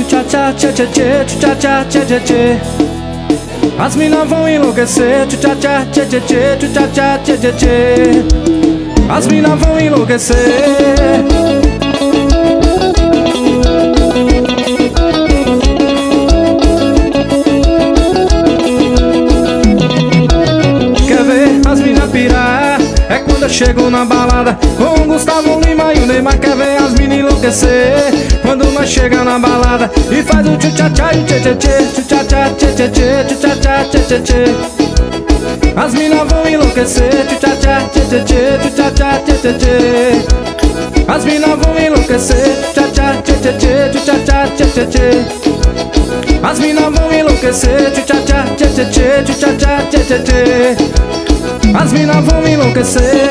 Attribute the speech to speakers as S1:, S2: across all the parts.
S1: tchá-tchá, tchê-tchê-tchê, tchá-tchá, tchê-tchê-tchê. As mina vão enlouquecer, tchá-tchá, tchê-tchê-tchê, tchá-tchá, tchê-tchê-tchê. As mina vão enlouquecer. Quer ver as mina pirar? É quando eu chego na balada com o Gustavo Lima e o Neymar. Quer ver as mina enlouquecer? Quando nós chega na balada e faz o tchu-tchá-tchá e o tchê-tchê-tchê, tchu-tchá-tchá, tchê-tchê-tchê, tchu-tchá-tchá, tchê-tchê-tchê. As mina vão enlouquecer, tchu-tchá-tchá, tchê-tchê-tchê, tchu-tchá-tchá, tchê-tchê-tchê. As mina vão enlouquecer, tchu-tchá-tchá, tchê-tchê-tchê, tchu-tchá-tchá, tchê-tchê-tchê. As mina vão enlouquecer, tchu-tchá-tchá, tchê-tchê-tchê, tchu-tchá-tchá, tchê-tchê-tchê. As mina vão enlouquecer.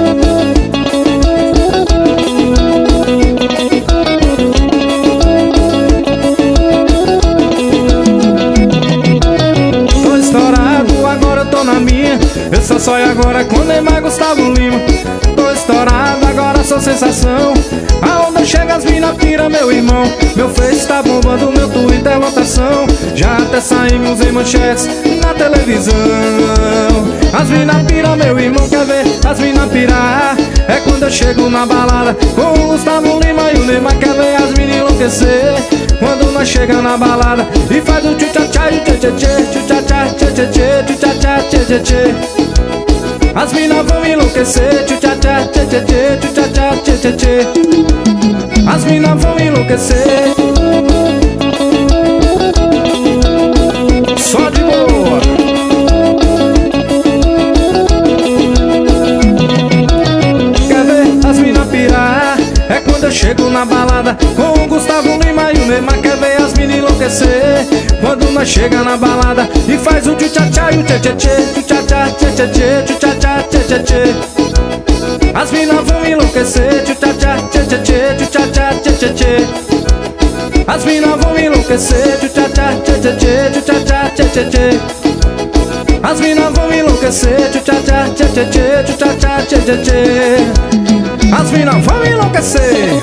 S1: Tô estourado, agora eu tô na minha. Eu só sonho agora com Neymar, Gustavo Lima. Tô estourado, agora sou sensação. Aonde chega as mina pira, meu irmão. Meu Face tá bombando, meu Twitter é lotação. Já até saímos em manchetes na televisão. As mina pira, meu irmão, quer ver as mina pirar? É quando eu chego na balada com o Gustavo Lima e o Neymar. Quer ver as mina enlouquecer? Quando nós chega na balada e faz o tchu-tchá-tchá e o tchê-tchê-tchê, tchu-tchá-tchá, tchê-tchê-tchê, tchu-tchá-tchá, tchê-tchê-tchê. As mina vão enlouquecer, tchu-tchá-tchá, tchê-tchê-tchê, tchu-tchá-tchá, tchê-tchê-tchê. As mina vão enlouquecer. Só de boa. Quer ver as mina pirar? É quando eu chego na balada com o Gustavo Lima e o Neymar. Quer ver as mina enlouquecer? Quando nós chega na balada e faz o tchu-tchá-tchá e o tchê-tchê-tchê, tchu-tchá-tchá, tchê-tchê-tchê, tchu-tchá-tchá, tchê-tchê-tchê. As mina vão enlouquecer, tchu-tchá-tchá, tchê-tchê-tchê, tchu-tchá-tchá, tchê-tchê-tchê. As mina vão enlouquecer, tchu-tchá-tchá, tchê-tchê-tchê, tchu-tchá-tchá, tchê-tchê-tchê. As mina vão enlouquecer, tchu-tchá-tchá, tchê-tchê-tchê, tchu-tchá-tchá, tchê-tchê-tchê. As mina vão enlouquecer.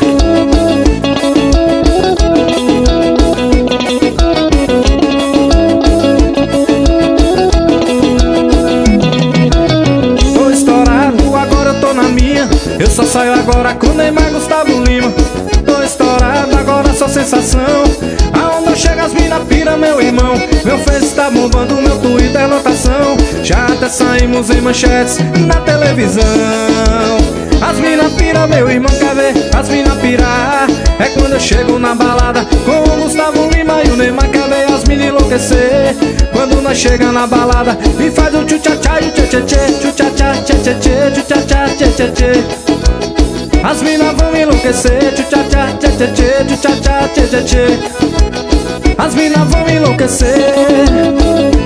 S1: Tô estourado, agora eu tô na minha. Eu só saio agora com Neymar, Gustavo Lima. Tô estourado, agora sou sensação. Aonde eu chego as mina pira, meu irmão. Meu Face tá bombando, meu Twitter é lotação. Já até saímos em manchetes na televisão. As mina pira, meu irmão, quer ver as mina pirar? É quando eu chego na balada com o Gustavo Lima e o Neymar. Quer ver as mina enlouquecer? Quando nós chega na balada e faz o tchu-tchá-tchá e o tchê-tchê-tchê, tchu-tchá-tchá, tchê-tchê-tchê, tchu-tchá-tchá, tchê-tchê-tchê. As mina vão enlouquecer, tchu-tchá-tchá, tchê-tchê-tchê, tchu-tchá-tchá, tchê-tchê-tchê. As mina vão enlouquecer.